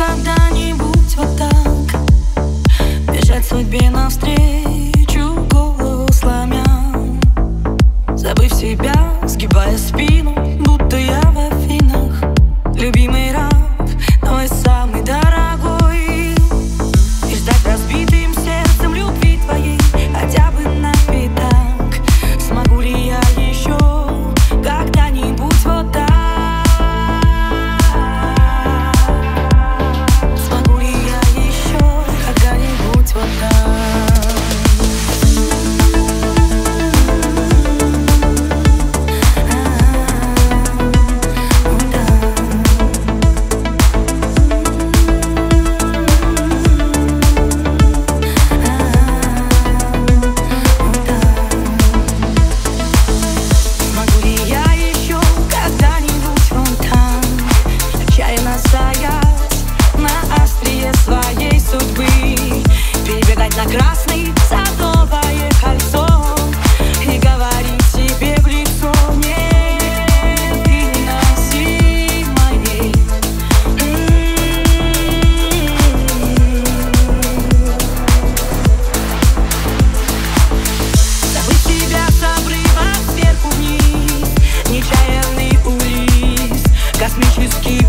когда-нибудь вот так бежать судьбе навстречу, голову сломя, забыв себя, сгибая спину, будто я в Афинах, любимый раб, мой самый дорогой, и ждать разбитым сердцем любви твоей хотя бы на пятак. Смогу ли я еще когда-нибудь вот так? Смогу ли я еще когда-нибудь вот так? Своей судьбы перебегать на красный садовое кольцо и говорить себе в лицо: нет, ты невыносимой. Забыть себя с обрыва сверху вниз, нечаянный улис, космический